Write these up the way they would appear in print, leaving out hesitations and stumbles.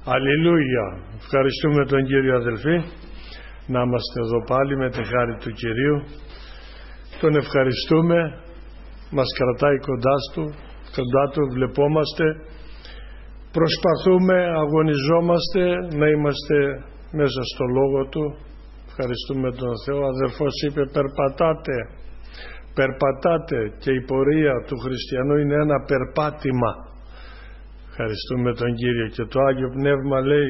Αλληλούια. Ευχαριστούμε τον Κύριο, αδελφοί, να είμαστε εδώ πάλι με τη χάρη του Κυρίου. Τον ευχαριστούμε, μας κρατάει κοντά του, βλεπόμαστε, προσπαθούμε, αγωνιζόμαστε να είμαστε μέσα στο Λόγο Του. Ευχαριστούμε τον Θεό. Ο αδερφός είπε περπατάτε, και η πορεία του χριστιανού είναι ένα περπάτημα. Ευχαριστούμε τον Κύριο. Και το Άγιο Πνεύμα λέει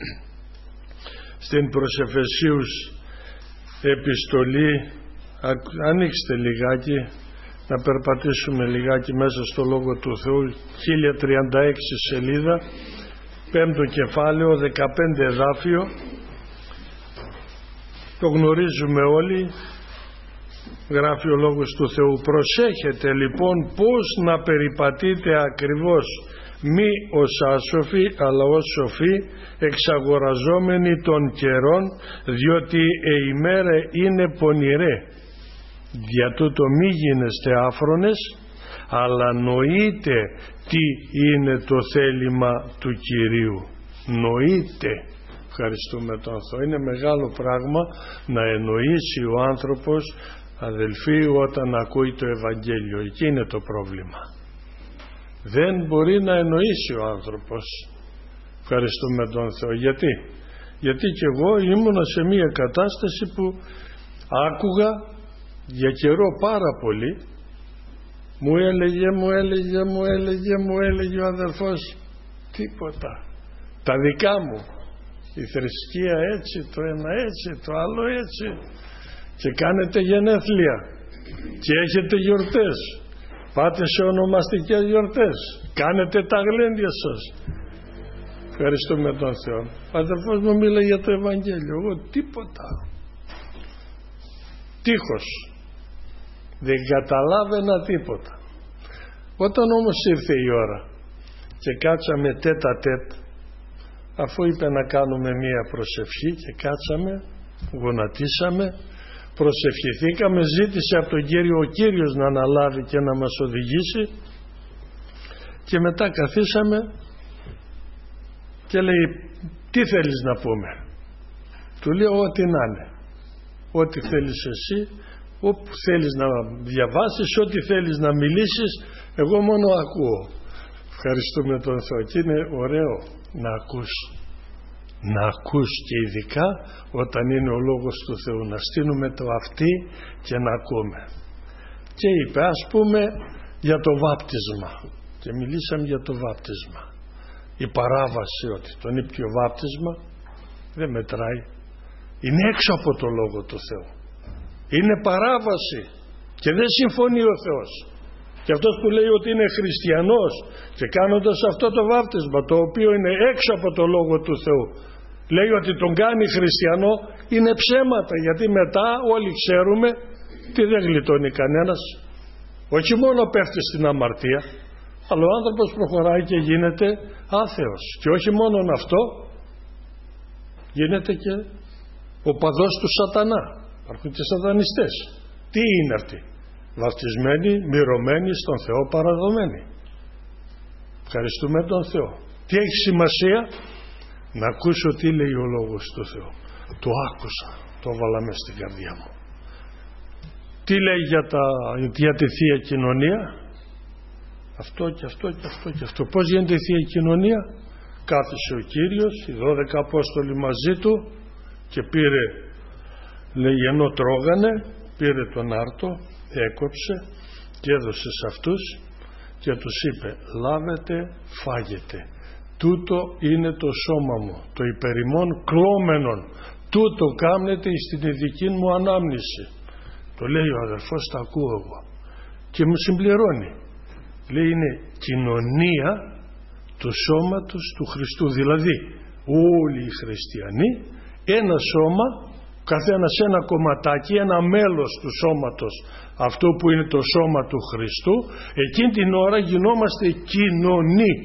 στην προς Εφεσίους επιστολή, ανοίξτε λιγάκι, να περπατήσουμε λιγάκι μέσα στο Λόγο του Θεού, 1036 σελίδα, 5ο κεφάλαιο, 15 εδάφιο. Το γνωρίζουμε όλοι. Γράφει ο Λόγος του Θεού: προσέχετε λοιπόν πώς να περιπατείτε ακριβώς, μη ως άσοφοι αλλά ως σοφοί, εξαγοραζόμενοι των καιρών, διότι η ημέρα είναι πονηρέ. Δια τούτο μη γίνεστε άφρονες, αλλά νοείτε τι είναι το θέλημα του Κυρίου. Νοείτε. Ευχαριστούμε τον Θεό. Είναι μεγάλο πράγμα να εννοήσει ο άνθρωπος, αδελφοί, όταν ακούει το Ευαγγέλιο. Εκεί είναι το πρόβλημα. Δεν μπορεί να εννοήσει ο άνθρωπος. Ευχαριστούμε τον Θεό. Γιατί και εγώ ήμουνα σε μια κατάσταση που άκουγα για καιρό πάρα πολύ. Μου έλεγε ο αδελφός τίποτα. Τα δικά μου. Η θρησκεία έτσι, το ένα έτσι, το άλλο έτσι. Και κάνετε γενέθλια και έχετε γιορτές. Πάτε σε ονομαστικές γιορτές. Κάνετε τα γλέντια σας. Ευχαριστούμε τον Θεό. Ο αδελφός μου μίλαγε για το Ευαγγέλιο. Εγώ τίποτα. Τείχος. Δεν καταλάβαινα τίποτα. Όταν όμως ήρθε η ώρα και κάτσαμε τέτα τέτ, αφού είπε να κάνουμε μία προσευχή, και κάτσαμε, γονατίσαμε, προσευχηθήκαμε, ζήτησε από τον Κύριο ο Κύριος να αναλάβει και να μας οδηγήσει, και μετά καθίσαμε και λέει: τι θέλεις να πούμε? Του λέω: ό,τι να είναι, ό,τι θέλεις εσύ, όπου θέλεις να διαβάσεις, ό,τι θέλεις να μιλήσεις, εγώ μόνο ακούω. Ευχαριστούμε τον Θεό. Και είναι ωραίο να ακούς και ειδικά όταν είναι ο Λόγος του Θεού, να στείνουμε το αυτί και να ακούμε. Και είπε, ας πούμε, για το βάπτισμα, και μιλήσαμε για το βάπτισμα. Η παράβαση ότι τον ήπιο βάπτισμα δεν μετράει, είναι έξω από το Λόγο του Θεού, είναι παράβαση και δεν συμφωνεί ο Θεός. Και αυτός που λέει ότι είναι χριστιανός και κάνοντας αυτό το βάπτισμα, το οποίο είναι έξω από το Λόγο του Θεού, λέει ότι τον κάνει χριστιανό, είναι ψέματα. Γιατί μετά όλοι ξέρουμε τι δεν γλιτώνει κανένας. Όχι μόνο πέφτει στην αμαρτία, αλλά ο άνθρωπος προχωράει και γίνεται άθεος. Και όχι μόνο αυτό, γίνεται και ο παδός του σατανά. Υπάρχουν και σατανιστές. Τι είναι αυτοί? Βαπτισμένοι, μυρωμένοι, στον Θεό παραδομένοι. Ευχαριστούμε τον Θεό. Τι έχει σημασία? Να ακούσω τι λέει ο Λόγος του Θεού. Το άκουσα, το έβαλα μες στην καρδιά μου. Τι λέει για τη Θεία Κοινωνία? Αυτό και αυτό και αυτό και αυτό. Πώς γίνεται η Θεία Κοινωνία? Κάθισε ο Κύριος, οι 12 Απόστολοι μαζί του, και πήρε, λέει, ενώ τρώγανε, πήρε τον άρτο, έκοψε και έδωσε σε αυτούς και τους είπε: λάβετε, φάγετε, τούτο είναι το σώμα μου, το υπερημών κλώμενον, τούτο κάμνετε στην ειδική μου ανάμνηση. Το λέει ο αδερφός, τα ακούω εγώ, και μου συμπληρώνει, λέει, είναι κοινωνία του σώματος του Χριστού. Δηλαδή όλοι οι χριστιανοί, ένα σώμα, καθένας ένα κομματάκι, ένα μέλος του σώματος, αυτό που είναι το σώμα του Χριστού. Εκείνη την ώρα γινόμαστε κοινωνοί.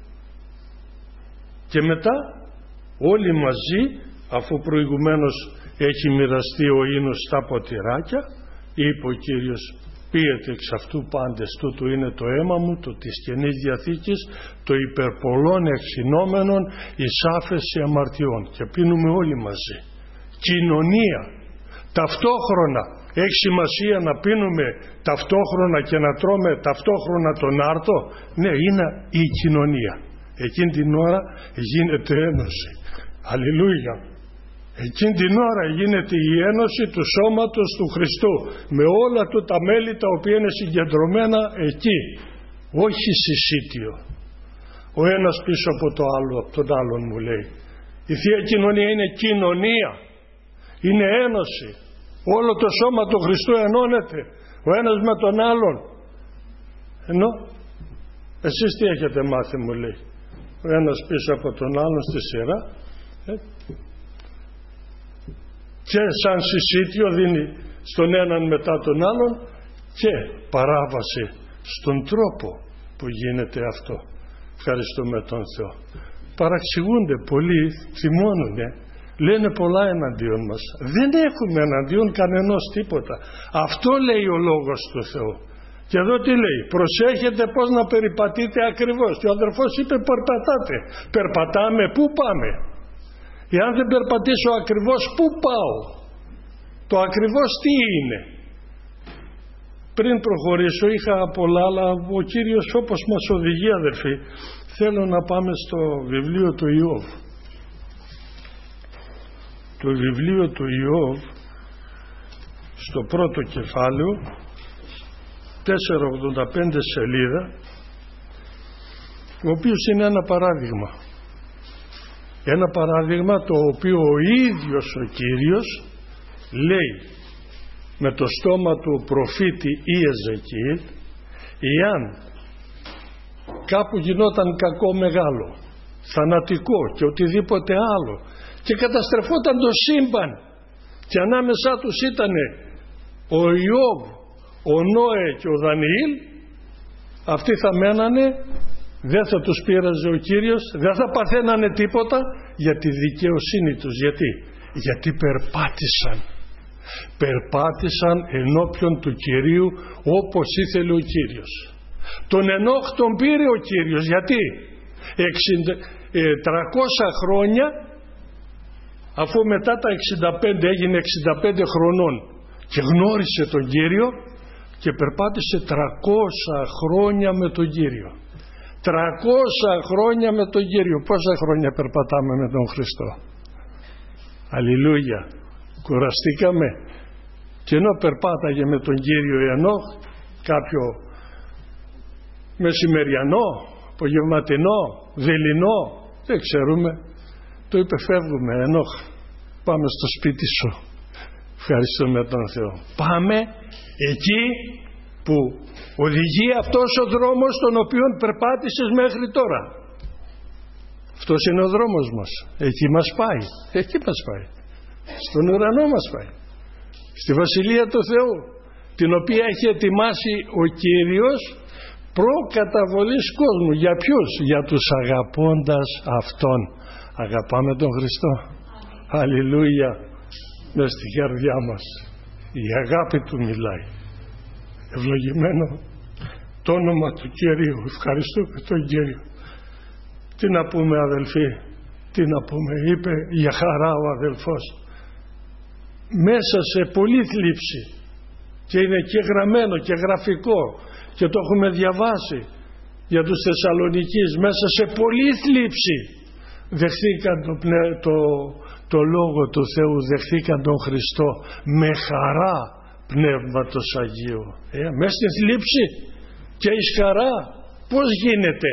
Και μετά όλοι μαζί, αφού προηγουμένως έχει μοιραστεί ο ίνος στα ποτηράκια, είπε ο Κύριος: Πίεται εξ αυτού πάντες τούτου είναι το αίμα μου, το της Καινής Διαθήκης, το υπερπολών εξηνόμενων εις άφεση αμαρτιών. Και πίνουμε όλοι μαζί. Κοινωνία. Ταυτόχρονα. Έχει σημασία να πίνουμε ταυτόχρονα και να τρώμε ταυτόχρονα τον άρτο? Ναι, είναι η κοινωνία. Εκείνη την ώρα γίνεται ένωση. Αλληλούια. Εκείνη την ώρα γίνεται η ένωση του σώματος του Χριστού με όλα του τα μέλη τα οποία είναι συγκεντρωμένα εκεί. Όχι συσίτιο. Ο ένας πίσω από το άλλο, από τον άλλον, μου λέει. Η Θεία Κοινωνία είναι κοινωνία. Είναι ένωση. Όλο το σώμα του Χριστού ενώνεται ο ένας με τον άλλον. Ενώ εσείς τι έχετε μάθει, μου λέει. Ο ένας πίσω από τον άλλον στη σειρά και σαν συσίτιο δίνει στον έναν μετά τον άλλον και παράβαση στον τρόπο που γίνεται αυτό. Ευχαριστούμε τον Θεό. Παραξηγούνται πολλοί, θυμώνουνε, λένε πολλά εναντίον μας. Δεν έχουμε εναντίον κανενός τίποτα. Αυτό λέει ο Λόγος του Θεού. Και εδώ τι λέει? Προσέχετε πώς να περιπατείτε ακριβώς. Και ο αδερφός είπε περπατάτε. Περπατάμε, πού πάμε? Εάν δεν περπατήσω ακριβώς, πού πάω? Το ακριβώς τι είναι? Πριν προχωρήσω είχα πολλά, αλλά ο Κύριος όπως μας οδηγεί, αδερφοί, θέλω να πάμε στο βιβλίο του Ιώβ. Το βιβλίο του Ιώβ, στο πρώτο κεφάλαιο, 485 σελίδα, ο οποίος είναι ένα παράδειγμα. Ένα παράδειγμα το οποίο ο ίδιος ο Κύριος λέει με το στόμα του προφήτη Ιεζεκιήλ, εάν κάπου γινόταν κακό μεγάλο, θανατικό και οτιδήποτε άλλο και καταστρεφόταν το σύμπαν και ανάμεσά τους ήταν ο Ιώβ, ο Νόε και ο Δανιήλ, αυτοί θα μένανε, δεν θα τους πείραζε ο Κύριος, δεν θα παθαίνανε τίποτα για τη δικαιοσύνη τους. Γιατί περπάτησαν ενώπιον του Κυρίου όπως ήθελε ο Κύριος. Τον Ενόχ τον πήρε ο Κύριος. Γιατί 300 χρόνια, αφού μετά τα 65 έγινε 65 χρονών και γνώρισε τον Κύριο και περπάτησε 300 χρόνια με τον Κύριο. 300 χρόνια με τον Κύριο. Πόσα χρόνια περπατάμε με τον Χριστό? Αλληλούια. Κουραστήκαμε. Και ενώ περπάταγε με τον Κύριο Ενόχ, κάποιο μεσημεριανό, απογευματινό, δειλινό, δεν ξέρουμε, το είπε φεύγουμε Ενόχ, πάμε στο σπίτι σου. Ευχαριστούμε τον Θεό. Πάμε εκεί που οδηγεί αυτός ο δρόμος τον οποίο περπάτησες μέχρι τώρα. Αυτός είναι ο δρόμος μας. Εκεί μας πάει. Εκεί μας πάει. Στον ουρανό μας πάει. Στη Βασιλεία του Θεού, την οποία έχει ετοιμάσει ο Κύριος προκαταβολής κόσμου. Για ποιους? Για τους αγαπώντας Αυτόν. Αγαπάμε τον Χριστό. Αλληλούια. Μες στη καρδιά μας η αγάπη Του μιλάει. Ευλογημένο το όνομα του Κυρίου. Ευχαριστούμε τον Κύριο. Τι να πούμε, αδελφοί? Τι να πούμε? Είπε για χαρά ο αδελφός. Μέσα σε πολλή θλίψη, και είναι και γραμμένο και γραφικό και το έχουμε διαβάσει για τους Θεσσαλονικείς, μέσα σε πολλή θλίψη δεχθήκαν το Λόγο του Θεού, δεχθήκαν τον Χριστό με χαρά Πνεύματος Αγίου. Μέσα στη θλίψη και εις χαρά. Πώς γίνεται?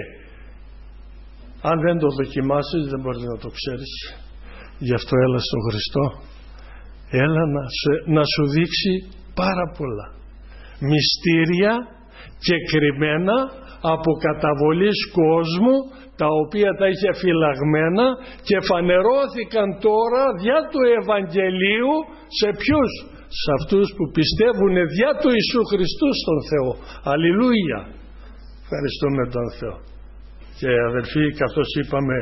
Αν δεν το δοκιμάσεις δεν μπορείς να το ξέρεις. Γι' αυτό έλα στον Χριστό. Έλα να σου δείξει πάρα πολλά μυστήρια και κρυμμένα από καταβολής κόσμου, τα οποία τα είχε φυλαγμένα και φανερώθηκαν τώρα διά του Ευαγγελίου σε ποιους? Σε αυτούς που πιστεύουν διά του Ιησού Χριστού στον Θεό. Αλληλούια. Ευχαριστούμε τον Θεό. Και αδελφοί, καθώς είπαμε,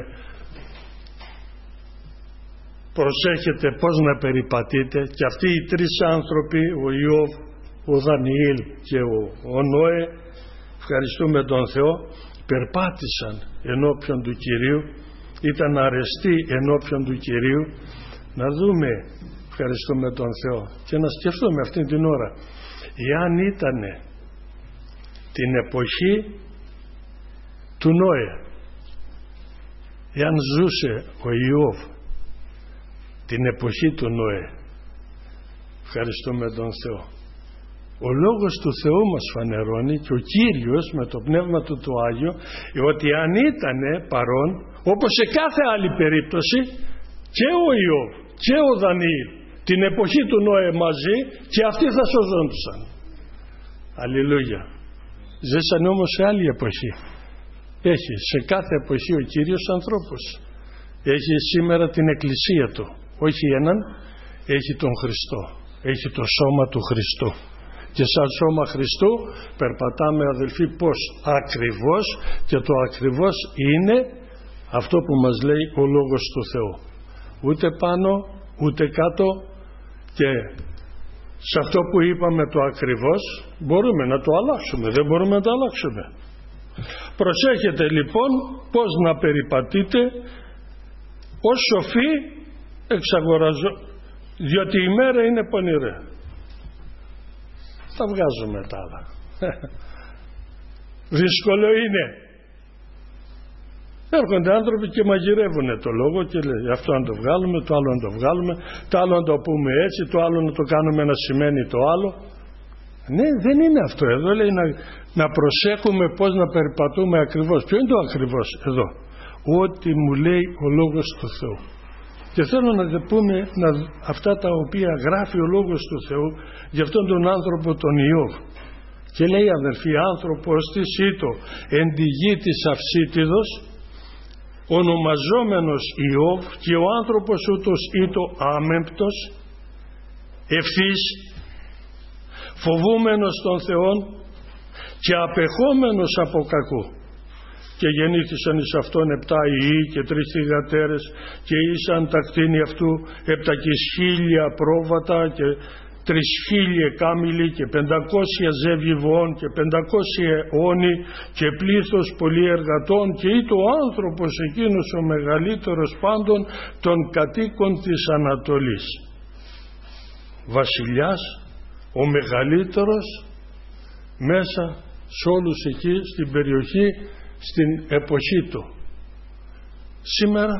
προσέχετε πώς να περιπατείτε, και αυτοί οι τρεις άνθρωποι, ο Ιώβ, ο Δανιήλ και ο Νόε, ευχαριστούμε τον Θεό, περπάτησαν ενώπιον του Κυρίου, ήταν αρεστοί ενώπιον του Κυρίου. Να δούμε, ευχαριστούμε τον Θεό, και να σκεφτούμε αυτήν την ώρα, εάν ήταν την εποχή του Νόε, εάν ζούσε ο Ιώβ την εποχή του Νόε, ευχαριστούμε τον Θεό. Ο Λόγος του Θεού μας φανερώνει, και ο Κύριος με το Πνεύμα του το Άγιο, ότι αν ήταν παρόν, όπως σε κάθε άλλη περίπτωση, και ο Ιώβ και ο Δανιήλ την εποχή του Νόε μαζί, και αυτοί θα σωζόντουσαν. Αλληλούια. Ζήσανε όμως σε άλλη εποχή. Έχει σε κάθε εποχή ο Κύριος ανθρώπους. Έχει σήμερα την Εκκλησία του, όχι έναν, έχει τον Χριστό, έχει το σώμα του Χριστού. Και σαν σώμα Χριστού περπατάμε, αδελφοί, πως ακριβώς, και το ακριβώς είναι αυτό που μας λέει ο Λόγος του Θεού. Ούτε πάνω ούτε κάτω, και σε αυτό που είπαμε το ακριβώς μπορούμε να το αλλάξουμε, δεν μπορούμε να το αλλάξουμε. Προσέχετε λοιπόν πως να περιπατείτε ως σοφοί διότι η μέρα είναι πονηρή. Τα βγάζουμε τα άλλα. Δύσκολο είναι. Έρχονται άνθρωποι και μαγειρεύουν το λόγο και λέει αυτό να το βγάλουμε, το άλλο να το βγάλουμε, το άλλο να το πούμε έτσι, το άλλο να το κάνουμε να σημαίνει το άλλο. Ναι, δεν είναι αυτό. Εδώ λέει να προσέχουμε πως να περιπατούμε ακριβώς. Ποιο είναι το ακριβώς εδώ? Ό,τι μου λέει ο Λόγος του Θεού. Και θέλω να πούμε αυτά τα οποία γράφει ο Λόγος του Θεού για αυτόν τον άνθρωπο τον Ιώβ. Και λέει, αδερφοί, άνθρωπος της ήτο εν τη γη της Αυσίτιδος, ονομαζόμενος Ιώβ, και ο άνθρωπος ούτως ήτο άμεμπτος, ευθύς, φοβούμενος των Θεών και απεχόμενος από κακού. Και γεννήθησαν εις αυτόν 7 ιοί και 3 θυγατέρες, και ήσαν τα κτίνη αυτού 700.000 πρόβατα και 3.000 κάμιλοι και 500 ζεύγη βοών και 500 αιώνι και πλήθος πολλοί εργατών, και ήτο ο άνθρωπος εκείνος ο μεγαλύτερος πάντων των κατοίκων της Ανατολής. Βασιλιάς, ο μεγαλύτερος μέσα σε όλους εκεί στην περιοχή, στην εποχή του. Σήμερα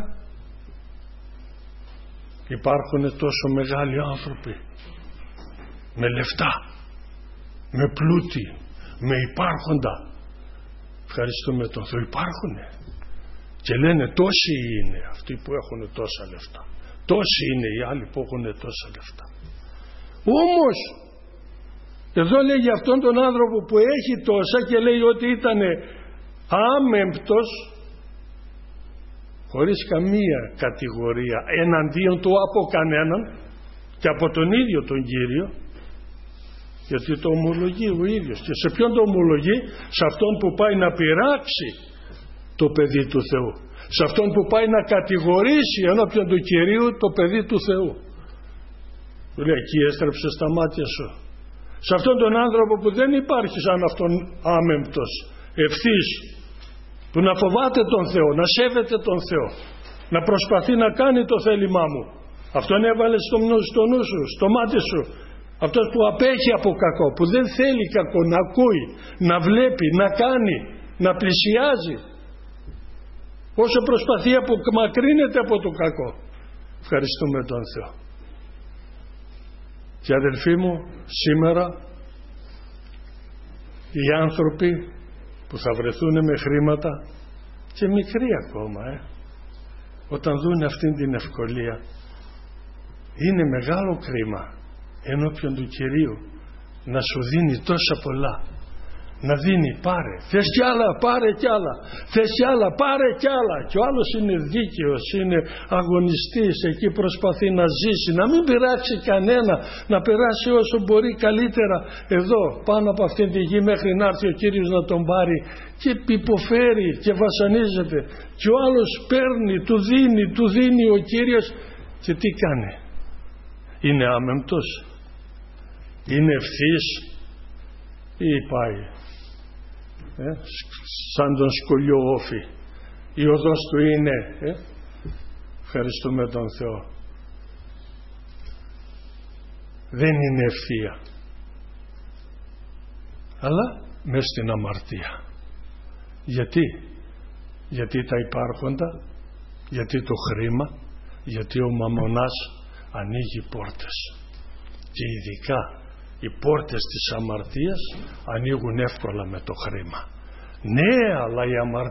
υπάρχουν τόσο μεγάλοι άνθρωποι με λεφτά, με πλούτη, με υπάρχοντα. Ευχαριστούμε τον Θεό, υπάρχουνε. Και λένε τόσοι είναι αυτοί που έχουν τόσα λεφτά, τόσοι είναι οι άλλοι που έχουν τόσα λεφτά. Όμως εδώ λέει για αυτόν τον άνθρωπο που έχει τόσα, και λέει ότι ήταν άμεμπτος, χωρίς καμία κατηγορία εναντίον του από κανέναν, και από τον ίδιο τον Κύριο, γιατί το ομολογεί ο ίδιος. Και σε ποιον το ομολογεί? Σε αυτόν που πάει να πειράξει το παιδί του Θεού, σε αυτόν που πάει να κατηγορήσει ενώπιον του Κυρίου το παιδί του Θεού. Του λέει, εκεί έστρεψε τα μάτια σου. Σε αυτόν τον άνθρωπο που δεν υπάρχει σαν αυτόν άμεμπτος, ευθύς, που να φοβάται τον Θεό, να σέβεται τον Θεό, να προσπαθεί να κάνει το θέλημά μου. Αυτόν έβαλε στο νου σου, στο μάτι σου. Αυτός που απέχει από κακό, που δεν θέλει κακό, να ακούει, να βλέπει, να κάνει, να πλησιάζει, όσο προσπαθεί απομακρύνεται από το κακό. Ευχαριστούμε τον Θεό. Και αδελφοί μου, σήμερα οι άνθρωποι που θα βρεθούν με χρήματα, και μικροί ακόμα, όταν δουν αυτήν την ευκολία, είναι μεγάλο κρίμα ενώπιον του Κυρίου να σου δίνει τόσα πολλά, να δίνει, πάρε, θες κι άλλα, πάρε κι άλλα, θες κι άλλα, πάρε κι άλλα. Και ο άλλος είναι δίκαιος, είναι αγωνιστής, εκεί προσπαθεί να ζήσει, να μην πειράξει κανένα, να περάσει όσο μπορεί καλύτερα εδώ πάνω από αυτήν τη γη, μέχρι να έρθει ο Κύριος να τον πάρει, και υποφέρει και βασανίζεται. Και ο άλλος παίρνει, του δίνει ο Κύριος, και τι κάνει? Είναι άμεμπτος, είναι ευθύς, ή πάει σαν τον σκουλιό όφη. Η οδός του είναι ευχαριστούμε τον Θεό, δεν είναι ευθεία, αλλά μες στην αμαρτία. Γιατί τα υπάρχοντα, γιατί το χρήμα, γιατί ο μαμωνάς ανοίγει πόρτες, και ειδικά οι πόρτες της αμαρτίας ανοίγουν εύκολα με το χρήμα. Ναι, αλλά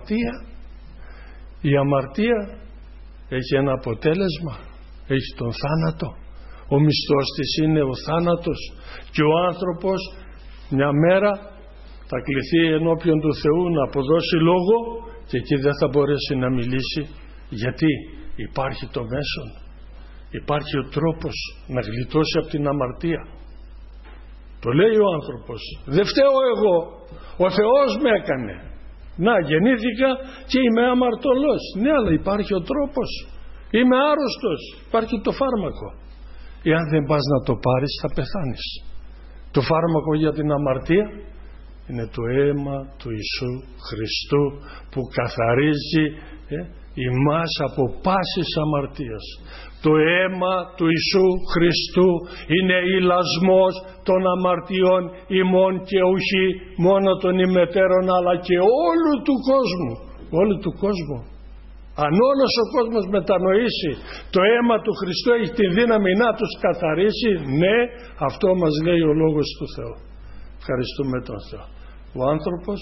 η αμαρτία έχει ένα αποτέλεσμα, έχει τον θάνατο. Ο μισθός της είναι ο θάνατος, και ο άνθρωπος μια μέρα θα κληθεί ενώπιον του Θεού να αποδώσει λόγο, και εκεί δεν θα μπορέσει να μιλήσει. Γιατί υπάρχει το μέσον, υπάρχει ο τρόπος να γλιτώσει από την αμαρτία. Το λέει ο άνθρωπος, δεν φταίω εγώ, ο Θεός με έκανε. Να, γεννήθηκα και είμαι αμαρτωλός. Ναι, αλλά υπάρχει ο τρόπος. Είμαι άρρωστος, υπάρχει το φάρμακο. Εάν δεν πας να το πάρεις θα πεθάνεις. Το φάρμακο για την αμαρτία είναι το αίμα του Ιησού Χριστού, που καθαρίζει ημάς από πάσης αμαρτίας. Το αίμα του Ιησού Χριστού είναι ηλασμός των αμαρτιών ημών, και όχι μόνο των ημετέρων, αλλά και όλου του κόσμου. Όλου του κόσμου. Αν όλος ο κόσμος μετανοήσει το αίμα του Χριστού έχει τη δύναμη να τους καθαρίσει, ναι, αυτό μας λέει ο Λόγος του Θεού. Ευχαριστούμε τον Θεό. Ο άνθρωπος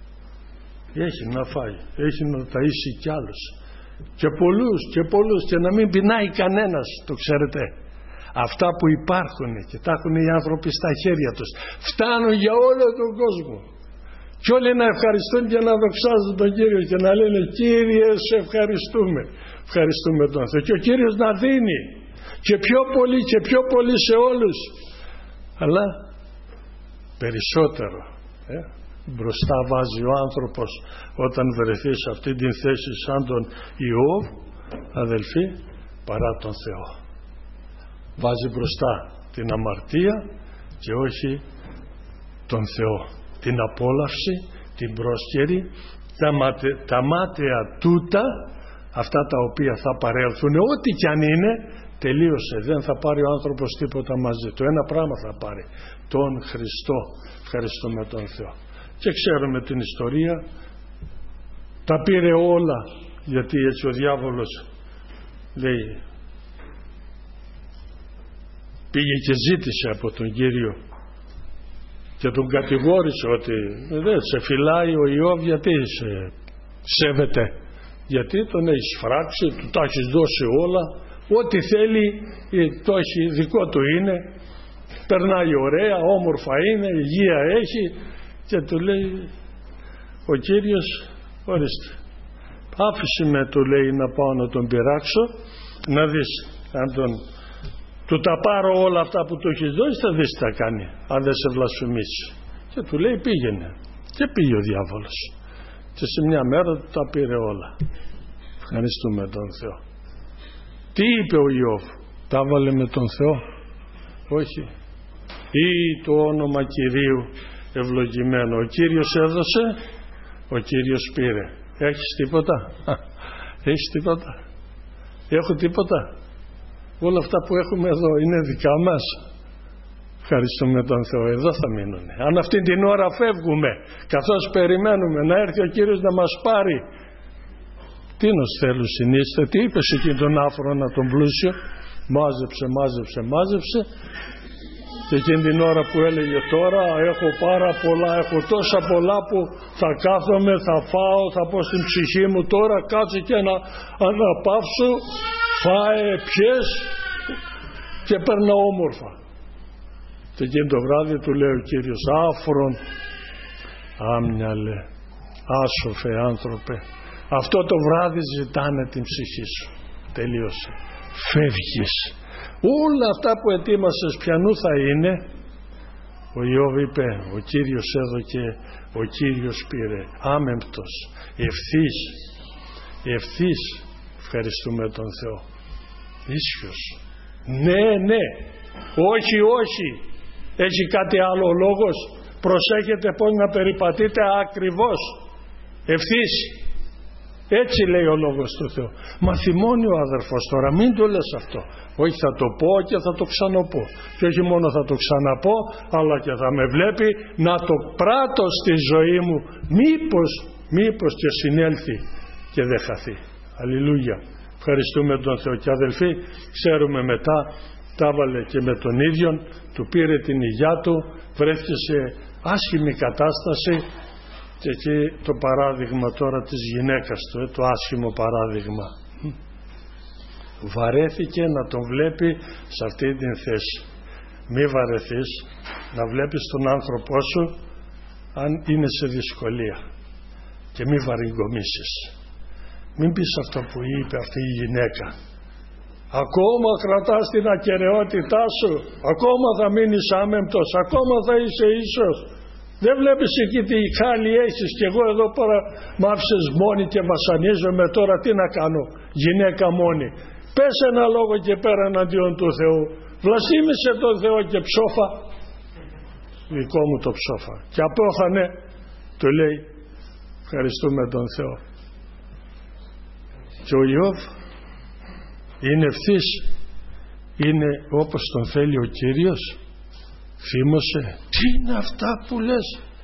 έχει να φάει, έχει να ταΐσει κι άλλους, και πολλούς, και να μην πεινάει κανένας, το ξέρετε. Αυτά που υπάρχουν και τα έχουν οι άνθρωποι στα χέρια τους φτάνουν για όλο τον κόσμο, και όλοι να ευχαριστούν και να δοξάζουν τον Κύριο και να λένε Κύριε σε ευχαριστούμε, ευχαριστούμε τον Θεό, και ο Κύριος να δίνει και πιο πολύ σε όλους, αλλά περισσότερο μπροστά βάζει ο άνθρωπος όταν βρεθεί σε αυτή την θέση σαν τον Ιώβ, αδελφοί, παρά τον Θεό. Βάζει μπροστά την αμαρτία και όχι τον Θεό, την απόλαυση, την πρόσχερη, τα μάταια τούτα, αυτά τα οποία θα παρέλθουν, ό,τι κι αν είναι, τελείωσε, δεν θα πάρει ο άνθρωπος τίποτα μαζί. Το ένα πράγμα θα πάρει, τον Χριστό. Ευχαριστούμε τον Θεό. Και ξέρουμε την ιστορία, τα πήρε όλα, γιατί έτσι ο διάβολος λέει, πήγε και ζήτησε από τον Κύριο και τον κατηγόρησε ότι δεν σε φυλάει ο Ιώβ, γιατί σε σέβεται, γιατί τον έχεις φράξει, του τα έχεις δώσει όλα, ό,τι θέλει το έχει, δικό του είναι, περνάει ωραία, όμορφα είναι, υγεία έχει. Και του λέει ο Κύριος, ορίστε, άφησε με, του λέει, να πάω να τον πειράξω, να δεις αν του τα πάρω όλα αυτά που του έχεις δώσει, θα δεις τι θα κάνει αν δεν σε βλασφημίσει. Και του λέει πήγαινε, και πήγε ο διάβολος και σε μια μέρα του τα πήρε όλα. Ευχαριστούμε τον Θεό. Τι είπε ο Ιώβ, τα βάλε με τον Θεό? Όχι. Ή το όνομα Κυρίου ευλογημένο. Ο Κύριος έδωσε, ο Κύριος πήρε. Έχεις τίποτα? Έχεις τίποτα? Έχω τίποτα? Όλα αυτά που έχουμε εδώ είναι δικά μας. Ευχαριστούμε τον Θεό. Εδώ θα μείνουν. Αν αυτή την ώρα φεύγουμε, καθώς περιμένουμε να έρθει ο Κύριος να μας πάρει, τι νος θέλουν συνείστε? Τι είπες εκεί τον άφρονα τον πλούσιο? Μάζεψε. Και εκείνη την ώρα που έλεγε τώρα έχω πάρα πολλά, έχω τόσα πολλά που θα κάθομαι, θα φάω, θα πω στην ψυχή μου, τώρα κάτσε και να αναπαύσω, φάε, πιες και παίρνα όμορφα. Και εκείνη το βράδυ του λέει ο Κύριος, άφρον, άμυαλε, άσοφε άνθρωπε, αυτό το βράδυ ζητάνε την ψυχή σου. Τελείωσε. Φεύγεις. Όλα αυτά που ετοίμασες ποιανού θα είναι? Ο Ιώβ είπε, ο Κύριος έδωκε, ο Κύριος πήρε. Άμεμπτος, ευθύς. Ευχαριστούμε τον Θεό. Ίσιος. Ναι, όχι. Έχει κάτι άλλο λόγος? προσέχετε πώς να περιπατείτε ακριβώς, ευθύς. Έτσι λέει ο Λόγος του Θεού. Μα θυμώνει ο αδερφός τώρα, μην το λες αυτό. Όχι, θα το πω και θα το ξαναπώ. Και όχι μόνο θα το ξαναπώ, αλλά και θα με βλέπει να το πράττω στη ζωή μου. Μήπως και συνέλθει και δεν χαθεί. Αλληλούια. Ευχαριστούμε τον Θεό. Και αδελφοί, ξέρουμε μετά, τα έβαλε και με τον ίδιον, του πήρε την υγειά του, βρέθηκε σε άσχημη κατάσταση. Και εκεί το παράδειγμα τώρα της γυναίκας του, το άσχημο παράδειγμα. Βαρέθηκε να τον βλέπει σε αυτή την θέση. Μη βαρεθείς να βλέπεις τον άνθρωπό σου αν είναι σε δυσκολία και μη βαριγκομίσεις. Μην πεις αυτό που είπε αυτή η γυναίκα. Ακόμα κρατάς την ακεραιότητά σου, ακόμα θα μείνεις άμεμπτος, ακόμα θα είσαι ίσος. Δεν βλέπεις εκεί τι χάλι έχεις και εγώ εδώ πέρα μ' άφησες μόνη και βασανίζομαι τώρα, τι να κάνω, γυναίκα μόνη. Πες ένα λόγο και πέρα εναντίον του Θεού. Βλασίμησε τον Θεό και ψόφα. Δικό μου το ψόφα. Και απόφανε, του λέει, ευχαριστούμε τον Θεό. Και ο Ιώβ είναι ευθύς, είναι όπως τον θέλει ο Κύριος. Θύμωσε. Τι είναι αυτά που λες?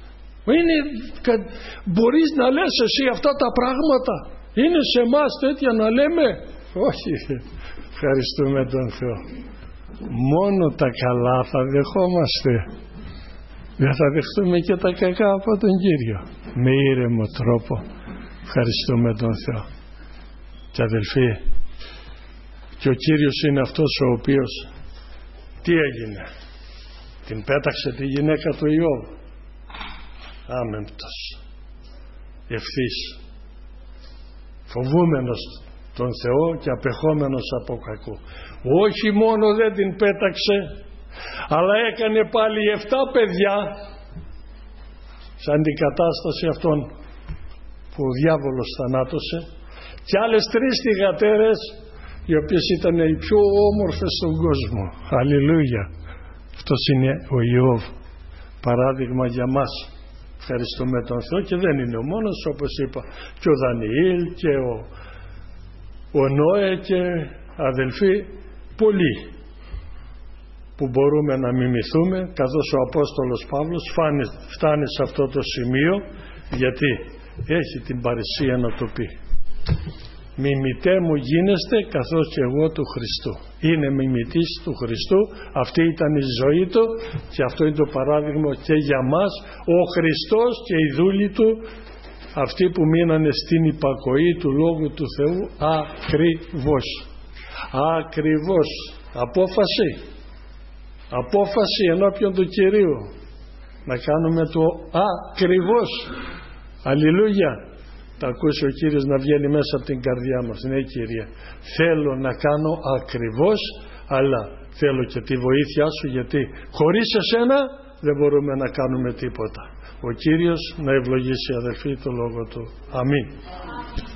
Μπορείς να λες εσύ αυτά τα πράγματα? Είναι σε εμάς τέτοια να λέμε? Όχι. Ευχαριστούμε τον Θεό. Μόνο τα καλά θα δεχόμαστε. Δεν θα δεχτούμε και τα κακά από τον Κύριο. Με ήρεμο τρόπο. Ευχαριστούμε τον Θεό. Και αδελφοί, και ο Κύριος είναι αυτός ο οποίος τι έγινε? Την πέταξε τη γυναίκα του Ιώβ. Άμεμπτος, ευθύς, φοβούμενος τον Θεό και απεχόμενος από κακού. Όχι μόνο δεν την πέταξε, αλλά έκανε πάλι 7 παιδιά σαν την κατάσταση αυτών που ο διάβολος θανάτωσε και άλλες 3 θυγατέρες οι οποίες ήταν οι πιο όμορφες στον κόσμο. Αλληλούια. Αυτός είναι ο Ιώβ, παράδειγμα για μας. Ευχαριστούμε τον Θεό. Και δεν είναι ο μόνος, όπως είπα, και ο Δανιήλ και ο Νόε και αδελφοί πολλοί που μπορούμε να μιμηθούμε, καθώς ο Απόστολος Παύλος φτάνει σε αυτό το σημείο, γιατί έχει την παρησία να το πει. Μιμητέ μου γίνεστε καθώς και εγώ του Χριστού. Είναι μιμητής του Χριστού, αυτή ήταν η ζωή του και αυτό είναι το παράδειγμα και για μας. Ο Χριστός και οι δούλοι του, αυτοί που μείνανε στην υπακοή του Λόγου του Θεού, ακριβώς απόφαση ενώπιον του Κυρίου να κάνουμε το ακριβώς. Αλληλούια. Τα ακούσει ο Κύριος να βγαίνει μέσα από την καρδιά μας. Ναι, Κύριε, θέλω να κάνω ακριβώς, αλλά θέλω και τη βοήθειά σου, γιατί χωρίς εσένα δεν μπορούμε να κάνουμε τίποτα. Ο Κύριος να ευλογήσει, αδελφοί, το λόγο του. Αμήν.